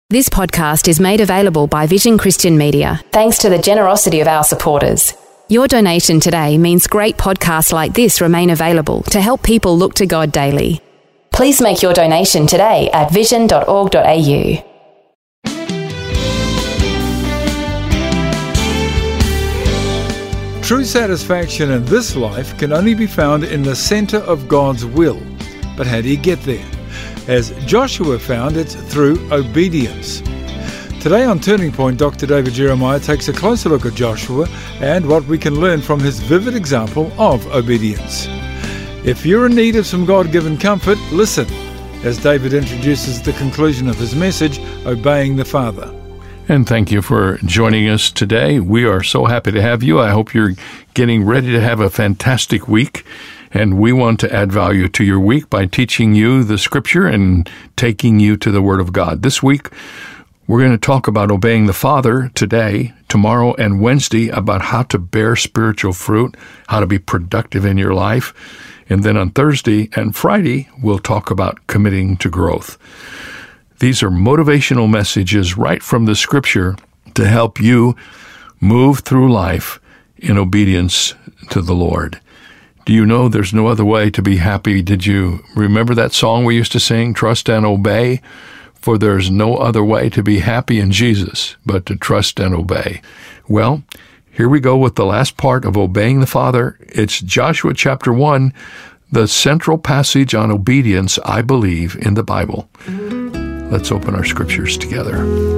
This podcast is made available by Vision Christian Media, thanks to the generosity of our supporters. Your donation today means great podcasts like this remain available to help people look to God daily. Please make your donation today at vision.org.au. True satisfaction in this life can only be found in the center of God's will. But how do you get there? As Joshua found, it's through obedience. Today on Turning Point, Dr. David Jeremiah takes a closer look at Joshua and what we can learn from his vivid example of obedience. If you're in need of some God-given comfort, listen as David introduces the conclusion of his message, Obeying the Father. And thank you for joining us today. We are so happy to have you. I hope you're getting ready to have a fantastic week. And we want to add value to your week by teaching you the Scripture and taking you to the Word of God. This week, we're going to talk about obeying the Father today, tomorrow, and Wednesday about how to bear spiritual fruit, how to be productive in your life. And then on Thursday and Friday, we'll talk about committing to growth. These are motivational messages right from the Scripture to help you move through life in obedience to the Lord. Do you know there's no other way to be happy? Did you remember that song we used to sing, Trust and Obey? For there's no other way to be happy in Jesus but to trust and obey. Well, here we go with the last part of Obeying the Father. It's Joshua chapter 1, the central passage on obedience, I believe, in the Bible. Let's open our scriptures together.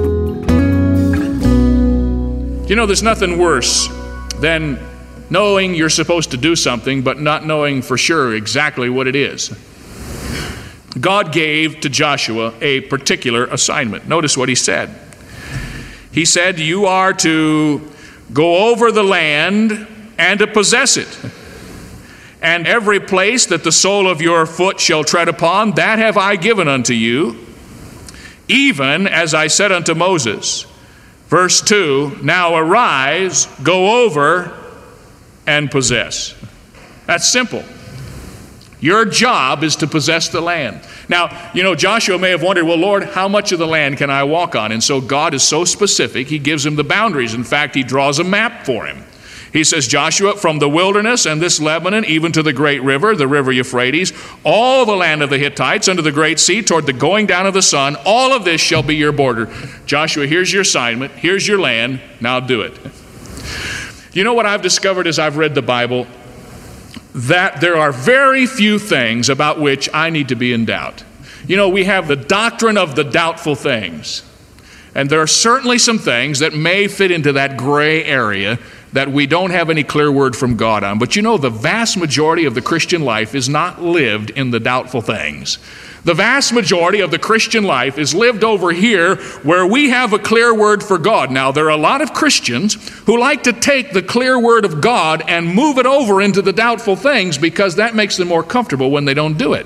You know, there's nothing worse than knowing you're supposed to do something, but not knowing for sure exactly what it is. God gave to Joshua a particular assignment. Notice what he said. He said, you are to go over the land and to possess it. And every place that the sole of your foot shall tread upon, that have I given unto you, even as I said unto Moses. Verse 2, now arise, go over, and possess. That's simple. Your job is to possess the land. Now, you know, Joshua may have wondered, well, Lord, how much of the land can I walk on? And so God is so specific, he gives him the boundaries. In fact, he draws a map for him. He says, Joshua, from the wilderness and this Lebanon, even to the great river, the river Euphrates, all the land of the Hittites, under the great sea, toward the going down of the sun, all of this shall be your border. Joshua, here's your assignment, here's your land, now do it. You know what I've discovered as I've read the Bible? That there are very few things about which I need to be in doubt. You know, we have the doctrine of the doubtful things. And there are certainly some things that may fit into that gray area that we don't have any clear word from God on. But you know, the vast majority of the Christian life is not lived in the doubtful things. The vast majority of the Christian life is lived over here where we have a clear word for God. Now, there are a lot of Christians who like to take the clear word of God and move it over into the doubtful things because that makes them more comfortable when they don't do it.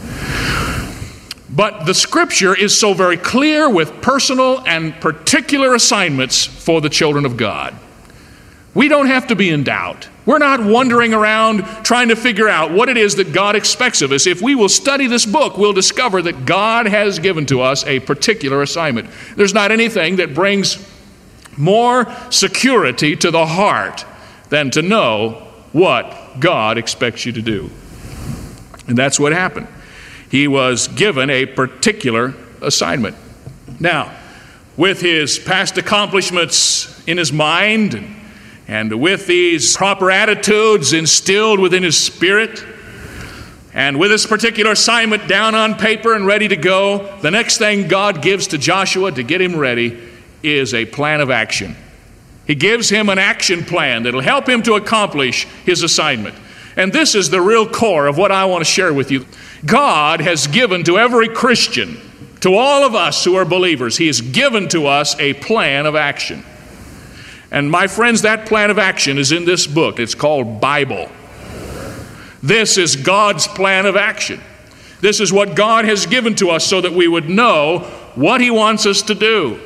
But the Scripture is so very clear with personal and particular assignments for the children of God. We don't have to be in doubt. We're not wandering around trying to figure out what it is that God expects of us. If we will study this book, we'll discover that God has given to us a particular assignment. There's not anything that brings more security to the heart than to know what God expects you to do. And that's what happened. He was given a particular assignment. Now, with his past accomplishments in his mind, and with these proper attitudes instilled within his spirit, and with this particular assignment down on paper and ready to go, the next thing God gives to Joshua to get him ready is a plan of action. He gives him an action plan that'll help him to accomplish his assignment. And this is the real core of what I want to share with you. God has given to every Christian, to all of us who are believers, he has given to us a plan of action. And my friends, that plan of action is in this book. It's called Bible. This is God's plan of action. This is what God has given to us so that we would know what he wants us to do.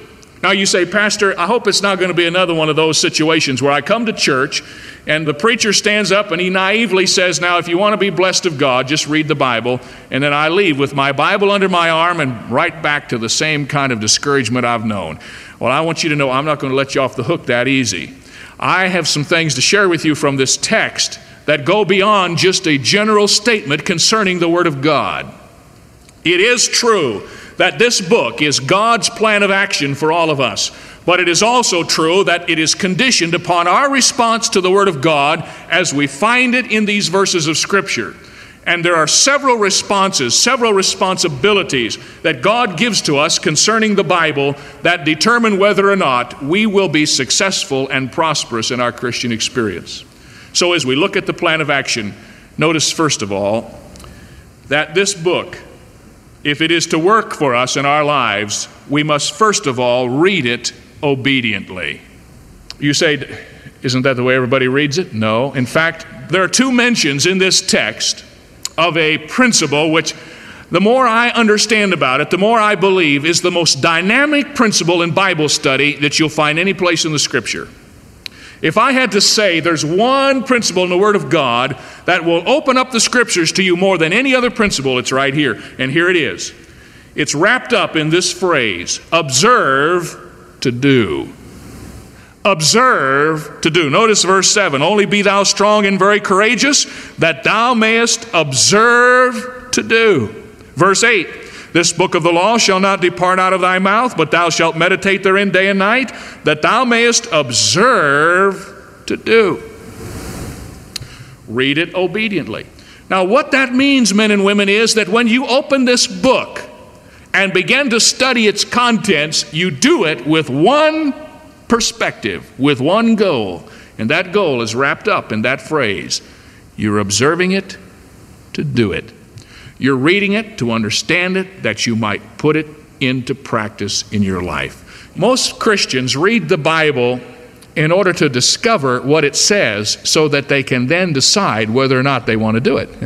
Now you say, Pastor, I hope it's not going to be another one of those situations where I come to church and the preacher stands up and he naively says, now if you want to be blessed of God, just read the Bible, and then I leave with my Bible under my arm and right back to the same kind of discouragement I've known. Well, I want you to know I'm not going to let you off the hook that easy. I have some things to share with you from this text that go beyond just a general statement concerning the Word of God. It is true that this book is God's plan of action for all of us, but it is also true that it is conditioned upon our response to the Word of God as we find it in these verses of Scripture. And there are several responses, several responsibilities that God gives to us concerning the Bible that determine whether or not we will be successful and prosperous in our Christian experience. So as we look at the plan of action, notice first of all that this book, if it is to work for us in our lives, we must first of all read it obediently. You say, isn't that the way everybody reads it? No. In fact, there are two mentions in this text of a principle which, the more I understand about it, the more I believe is the most dynamic principle in Bible study that you'll find any place in the Scripture. If I had to say there's one principle in the Word of God that will open up the Scriptures to you more than any other principle, it's right here. And here it is. It's wrapped up in this phrase, observe to do. Observe to do. Notice verse 7. Only be thou strong and very courageous, that thou mayest observe to do. Verse 8. This book of the law shall not depart out of thy mouth, but thou shalt meditate therein day and night, that thou mayest observe to do. Read it obediently. Now what that means, men and women, is that when you open this book and begin to study its contents, you do it with one perspective, with one goal. And that goal is wrapped up in that phrase. You're observing it to do it. You're reading it to understand it, that you might put it into practice in your life. Most Christians read the Bible in order to discover what it says so that they can then decide whether or not they want to do it.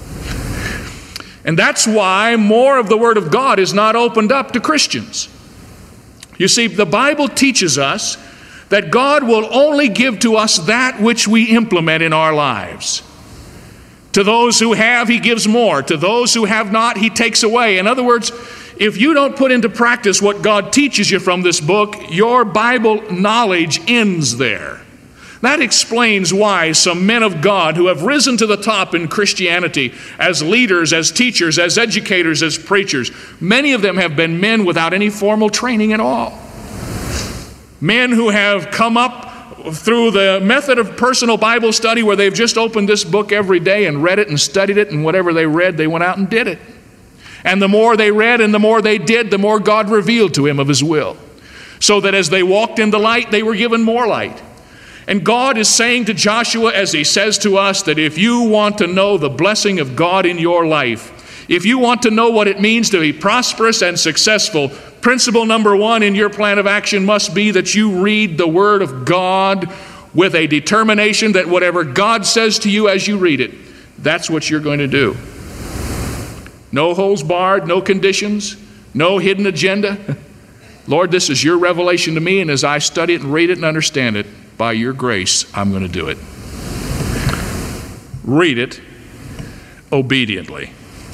And that's why more of the Word of God is not opened up to Christians. You see, the Bible teaches us that God will only give to us that which we implement in our lives. To those who have, He gives more. To those who have not, He takes away. In other words, if you don't put into practice what God teaches you from this book, your Bible knowledge ends there. That explains why some men of God who have risen to the top in Christianity as leaders, as teachers, as educators, as preachers, many of them have been men without any formal training at all. Men who have come up through the method of personal Bible study where they've just opened this book every day and read it and studied it, and whatever they read, they went out and did it. And the more they read and the more they did, the more God revealed to him of His will. So that as they walked in the light, they were given more light. And God is saying to Joshua, as He says to us, that if you want to know the blessing of God in your life, if you want to know what it means to be prosperous and successful, principle number one in your plan of action must be that you read the Word of God with a determination that whatever God says to you as you read it, that's what you're going to do. No holds barred, no conditions, no hidden agenda. Lord, this is your revelation to me, and as I study it and read it and understand it, by your grace, I'm going to do it. Read it obediently.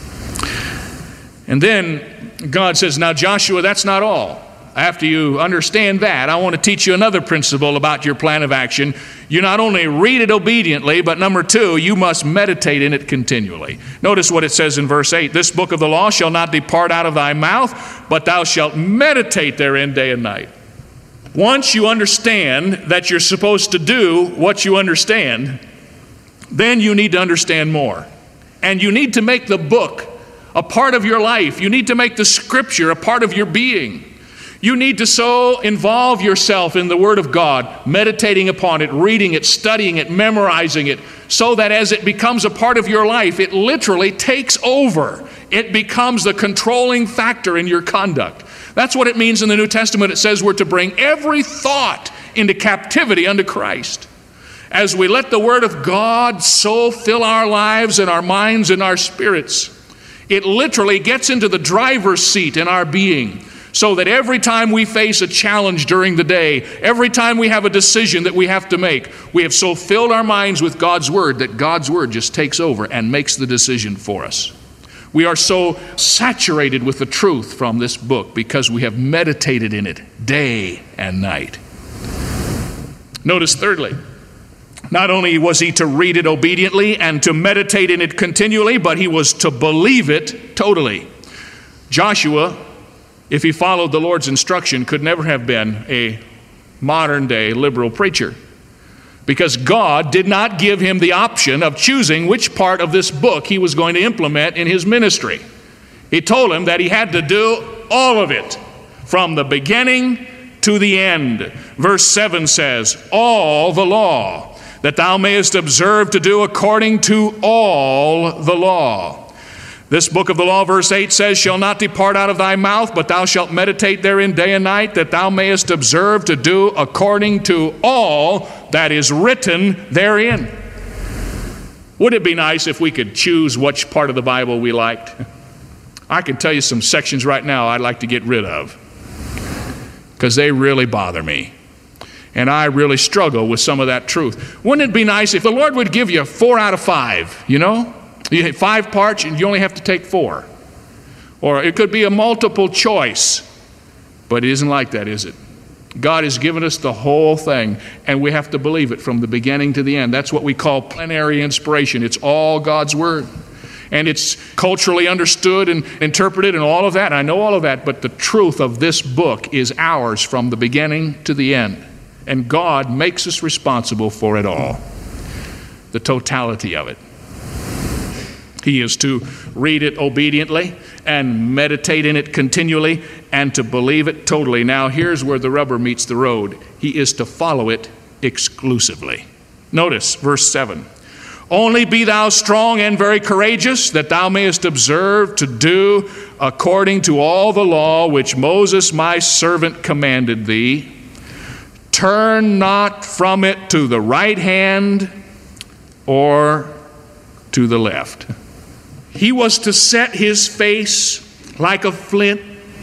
And then God says, now Joshua, that's not all. After you understand that, I want to teach you another principle about your plan of action. You not only read it obediently, but number two, you must meditate in it continually. Notice what it says in verse 8. This book of the law shall not depart out of thy mouth, but thou shalt meditate therein day and night. Once you understand that you're supposed to do what you understand, then you need to understand more. And you need to make the book a part of your life. You need to make the Scripture a part of your being. You need to so involve yourself in the Word of God, meditating upon it, reading it, studying it, memorizing it, so that as it becomes a part of your life, it literally takes over. It becomes the controlling factor in your conduct. That's what it means in the New Testament. It says we're to bring every thought into captivity unto Christ. As we let the Word of God so fill our lives and our minds and our spirits, it literally gets into the driver's seat in our being, so that every time we face a challenge during the day, every time we have a decision that we have to make, we have so filled our minds with God's Word that God's Word just takes over and makes the decision for us. We are so saturated with the truth from this book because we have meditated in it day and night. Notice thirdly, not only was he to read it obediently and to meditate in it continually, but he was to believe it totally. Joshua, if he followed the Lord's instruction, could never have been a modern-day liberal preacher, because God did not give him the option of choosing which part of this book he was going to implement in his ministry. He told him that he had to do all of it, from the beginning to the end. Verse 7 says, all the law, that thou mayest observe to do according to all the law. This book of the law, verse 8 says, shall not depart out of thy mouth, but thou shalt meditate therein day and night, that thou mayest observe to do according to all that is written therein. Would it be nice if we could choose which part of the Bible we liked? I can tell you some sections right now I'd like to get rid of, because they really bother me. And I really struggle with some of that truth. Wouldn't it be nice if the Lord would give you 4 out of 5, you know? You have 5 parts and you only have to take 4. Or it could be a multiple choice. But it isn't like that, is it? God has given us the whole thing, and we have to believe it from the beginning to the end. That's what we call plenary inspiration. It's all God's Word. And it's culturally understood and interpreted and all of that. I know all of that, but the truth of this book is ours from the beginning to the end. And God makes us responsible for it all. The totality of it. He is to read it obediently and meditate in it continually and to believe it totally. Now, here's where the rubber meets the road. He is to follow it exclusively. Notice verse 7. Only be thou strong and very courageous, that thou mayest observe to do according to all the law which Moses my servant commanded thee. Turn not from it to the right hand or to the left. He was to set his face like a flint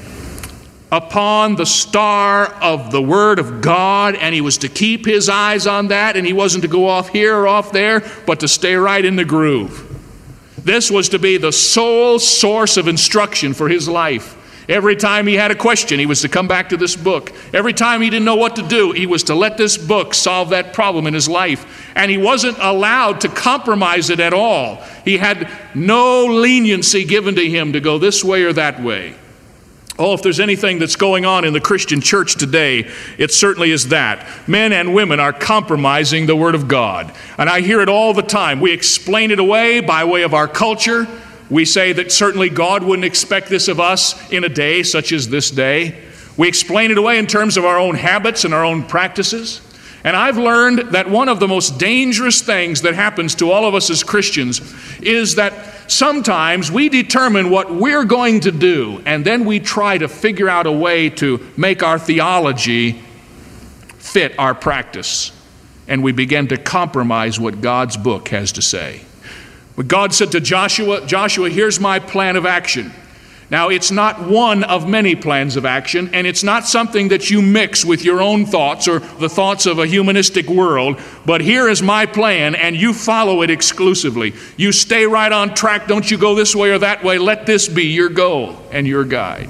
upon the star of the Word of God, and he was to keep his eyes on that, and he wasn't to go off here or off there, but to stay right in the groove. This was to be the sole source of instruction for his life. Every time he had a question, he was to come back to this book. Every time he didn't know what to do, he was to let this book solve that problem in his life. And he wasn't allowed to compromise it at all. He had no leniency given to him to go this way or that way. Oh, if there's anything that's going on in the Christian church today, it certainly is that. Men and women are compromising the Word of God. And I hear it all the time. We explain it away by way of our culture. We say that certainly God wouldn't expect this of us in a day such as this day. We explain it away in terms of our own habits and our own practices. And I've learned that one of the most dangerous things that happens to all of us as Christians is that sometimes we determine what we're going to do, and then we try to figure out a way to make our theology fit our practice. And we begin to compromise what God's book has to say. But God said to Joshua, Joshua, here's my plan of action. Now, it's not one of many plans of action, and it's not something that you mix with your own thoughts or the thoughts of a humanistic world, but here is my plan, and you follow it exclusively. You stay right on track. Don't you go this way or that way. Let this be your goal and your guide.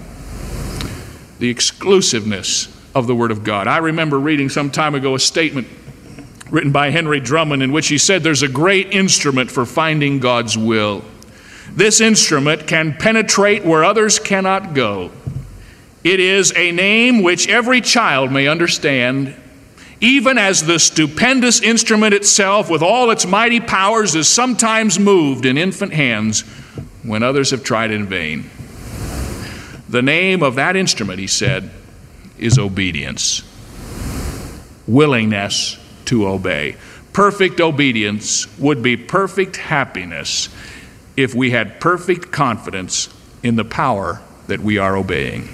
The exclusiveness of the Word of God. I remember reading some time ago a statement written by Henry Drummond in which he said there's a great instrument for finding God's will. This instrument can penetrate where others cannot go. It is a name which every child may understand, even as the stupendous instrument itself with all its mighty powers is sometimes moved in infant hands when others have tried in vain. The name of that instrument, he said, is obedience. Willingness to obey. Perfect obedience would be perfect happiness if we had perfect confidence in the power that we are obeying.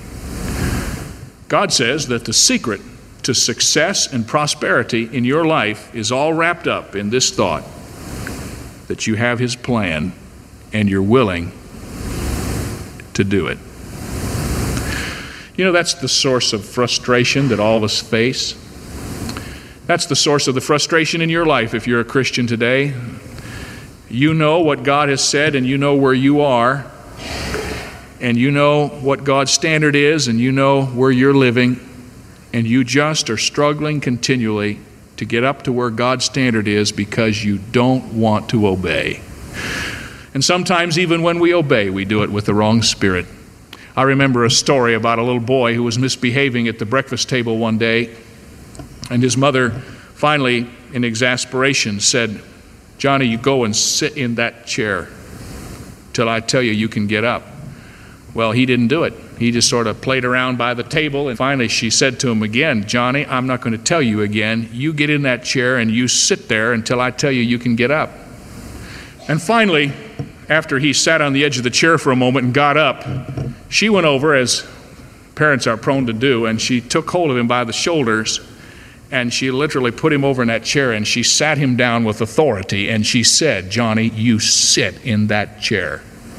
God says that the secret to success and prosperity in your life is all wrapped up in this thought, that you have His plan and you're willing to do it. You know, that's the source of frustration that all of us face. That's the source of the frustration in your life if you're a Christian today. You know what God has said, and you know where you are, and you know what God's standard is, and you know where you're living, and you just are struggling continually to get up to where God's standard is because you don't want to obey. And sometimes even when we obey, we do it with the wrong spirit. I remember a story about a little boy who was misbehaving at the breakfast table one day, and his mother finally, in exasperation, said, "Johnny, you go and sit in that chair till I tell you can get up." Well, he didn't do it. He just sort of played around by the table, and finally she said to him again, "Johnny, I'm not going to tell you again. You get in that chair and you sit there until I tell you can get up." And finally, after he sat on the edge of the chair for a moment and got up, she went over, as parents are prone to do, and she took hold of him by the shoulders, and she literally put him over in that chair, and she sat him down with authority, and she said, "Johnny, you sit in that chair."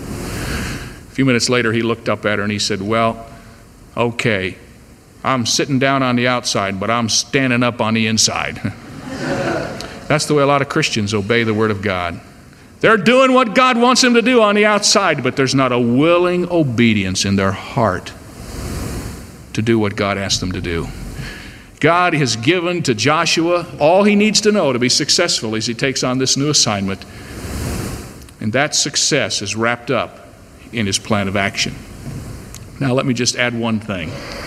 A few minutes later, he looked up at her and he said, "Well, okay, I'm sitting down on the outside, but I'm standing up on the inside." That's the way a lot of Christians obey the Word of God. They're doing what God wants them to do on the outside, but there's not a willing obedience in their heart to do what God asked them to do. God has given to Joshua all he needs to know to be successful as he takes on this new assignment. And that success is wrapped up in his plan of action. Now let me just add one thing.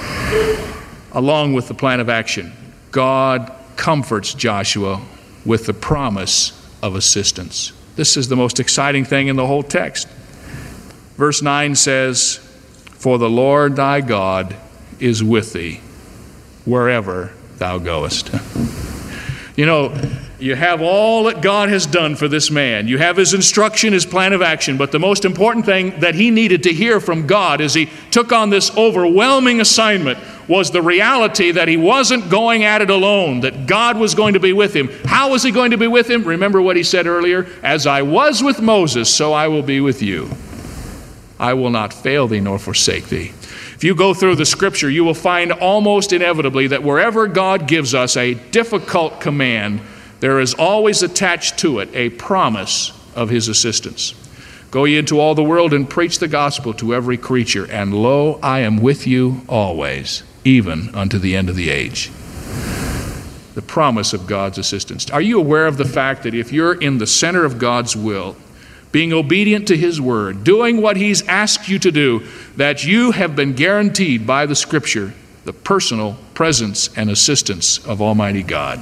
Along with the plan of action, God comforts Joshua with the promise of assistance. This is the most exciting thing in the whole text. Verse 9 says, "For the Lord thy God is with thee wherever thou goest." You know, you have all that God has done for this man. You have his instruction, his plan of action, but the most important thing that he needed to hear from God as he took on this overwhelming assignment was the reality that he wasn't going at it alone, that God was going to be with him. How was he going to be with him? Remember what he said earlier, "As I was with Moses, so I will be with you. I will not fail thee nor forsake thee." If you go through the scripture, you will find almost inevitably that wherever God gives us a difficult command, there is always attached to it a promise of his assistance. "Go ye into all the world and preach the gospel to every creature, and lo, I am with you always, even unto the end of the age." The promise of God's assistance. Are you aware of the fact that if you're in the center of God's will, being obedient to his word, doing what he's asked you to do, that you have been guaranteed by the scripture the personal presence and assistance of Almighty God?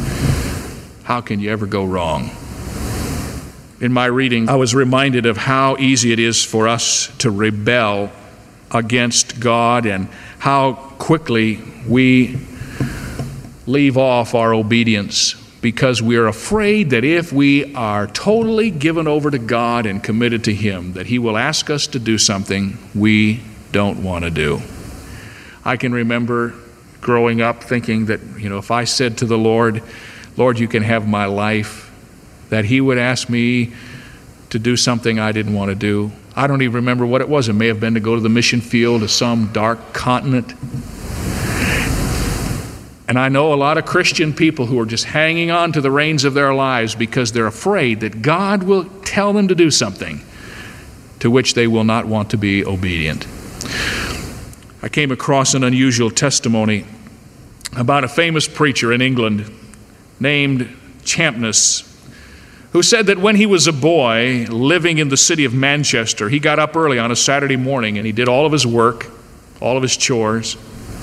How can you ever go wrong? In my reading, I was reminded of how easy it is for us to rebel against God and how quickly we leave off our obedience because we are afraid that if we are totally given over to God and committed to him, that he will ask us to do something we don't want to do. I can remember growing up thinking that, if I said to the Lord, "Lord, you can have my life," that he would ask me to do something I didn't want to do. I don't even remember what it was. It may have been to go to the mission field to some dark continent. And I know a lot of Christian people who are just hanging on to the reins of their lives because they're afraid that God will tell them to do something to which they will not want to be obedient. I came across an unusual testimony about a famous preacher in England named Champness, who said that when he was a boy living in the city of Manchester, he got up early on a Saturday morning and he did all of his work, all of his chores.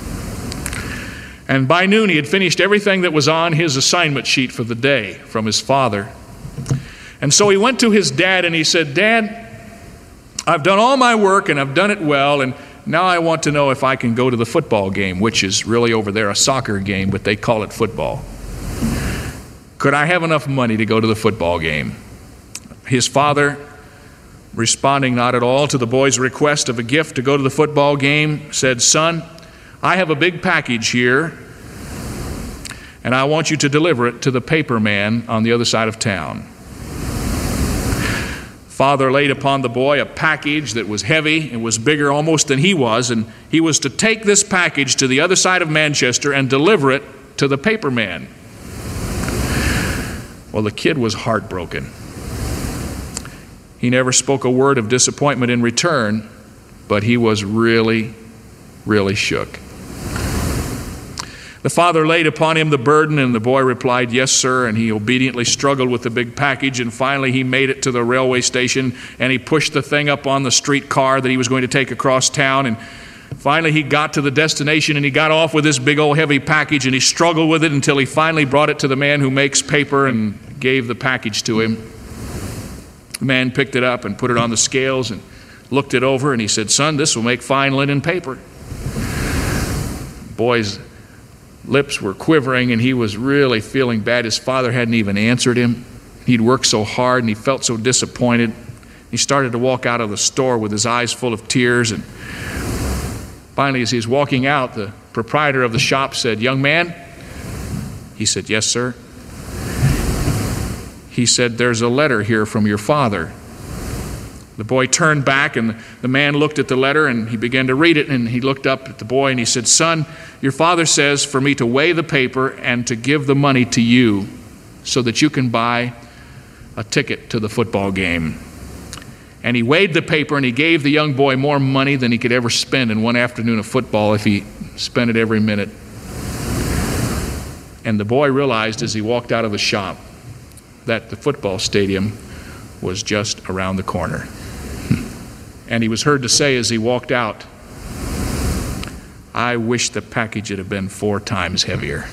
And by noon, he had finished everything that was on his assignment sheet for the day from his father. And so he went to his dad and he said, "Dad, I've done all my work and I've done it well, and now I want to know if I can go to the football game," which is really over there a soccer game, but they call it football. "Could I have enough money to go to the football game?" His father, responding not at all to the boy's request of a gift to go to the football game, said, "Son, I have a big package here, and I want you to deliver it to the paper man on the other side of town." Father laid upon the boy a package that was heavy and was bigger almost than he was, and he was to take this package to the other side of Manchester and deliver it to the paper man. Well, the kid was heartbroken. He never spoke a word of disappointment in return, but he was really, really shook. The father laid upon him the burden, and the boy replied, "Yes, sir," and he obediently struggled with the big package, and finally he made it to the railway station, and he pushed the thing up on the streetcar that he was going to take across town, and finally he got to the destination, and he got off with this big old heavy package, and he struggled with it until he finally brought it to the man who makes paper and gave the package to him. The man picked it up and put it on the scales and looked it over, and he said, "Son, this will make fine linen paper." The boy's lips were quivering, and he was really feeling bad. His father hadn't even answered him. He'd worked so hard, and he felt so disappointed. He started to walk out of the store with his eyes full of tears, and finally, as he was walking out, the proprietor of the shop said, "Young man?" He said, "Yes, sir." He said, "There's a letter here from your father." The boy turned back, and the man looked at the letter, and he began to read it, and he looked up at the boy, and he said, "Son, your father says for me to weigh the paper and to give the money to you so that you can buy a ticket to the football game." And he weighed the paper, and he gave the young boy more money than he could ever spend in one afternoon of football if he spent it every minute. And the boy realized as he walked out of the shop that the football stadium was just around the corner. And he was heard to say as he walked out, "I wish the package had been 4 times heavier."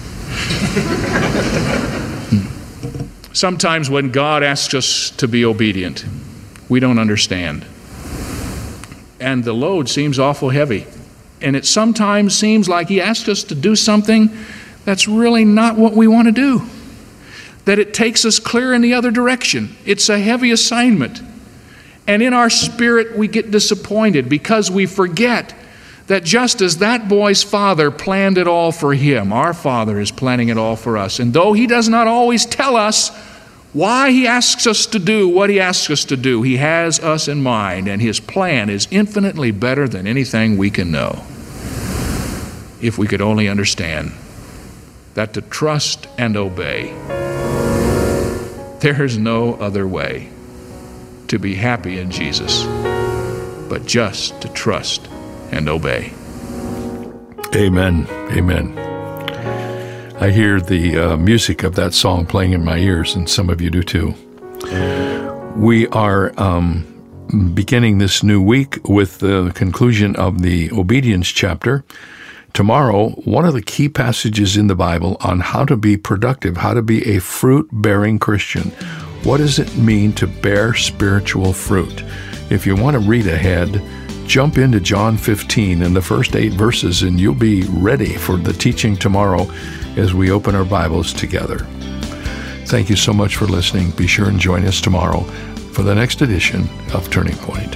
Sometimes when God asks us to be obedient, we don't understand. And the load seems awful heavy. And it sometimes seems like He asks us to do something that's really not what we want to do. That it takes us clear in the other direction. It's a heavy assignment. And in our spirit, we get disappointed because we forget that just as that boy's father planned it all for him, our Father is planning it all for us. And though He does not always tell us why He asks us to do what He asks us to do, He has us in mind, and His plan is infinitely better than anything we can know. If we could only understand that to trust and obey, there is no other way to be happy in Jesus but just to trust and obey. Amen. Amen. I hear the music of that song playing in my ears, and some of you do too. We are beginning this new week with the conclusion of the obedience chapter. Tomorrow, one of the key passages in the Bible on how to be productive, how to be a fruit-bearing Christian. What does it mean to bear spiritual fruit? If you want to read ahead, jump into John 15 and the first 8 verses, and you'll be ready for the teaching tomorrow as we open our Bibles together. Thank you so much for listening. Be sure and join us tomorrow for the next edition of Turning Point.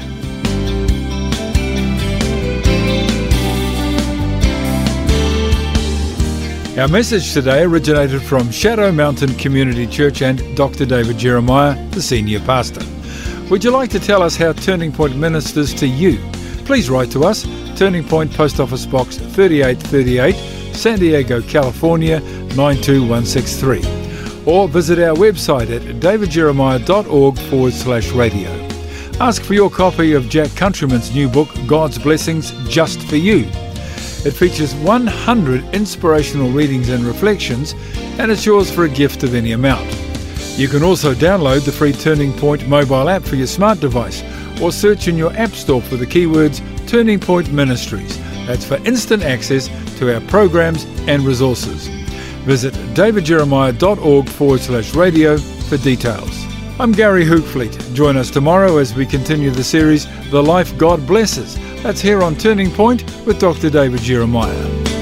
Our message today originated from Shadow Mountain Community Church and Dr. David Jeremiah, the senior pastor. Would you like to tell us how Turning Point ministers to you? Please write to us, Turning Point Post Office Box 3838, San Diego, California 92163. Or visit our website at davidjeremiah.org/radio. Ask for your copy of Jack Countryman's new book, God's Blessings Just for You. It features 100 inspirational readings and reflections, and it's yours for a gift of any amount. You can also download the free Turning Point mobile app for your smart device, or search in your app store for the keywords Turning Point Ministries. That's for instant access to our programs and resources. Visit davidjeremiah.org/radio for details. I'm Gary Hookfleet. Join us tomorrow as we continue the series, The Life God Blesses. That's here on Turning Point with Dr. David Jeremiah.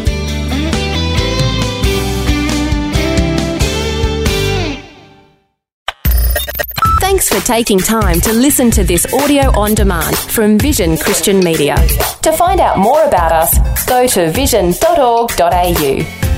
Thanks for taking time to listen to this audio on demand from Vision Christian Media. To find out more about us, go to vision.org.au.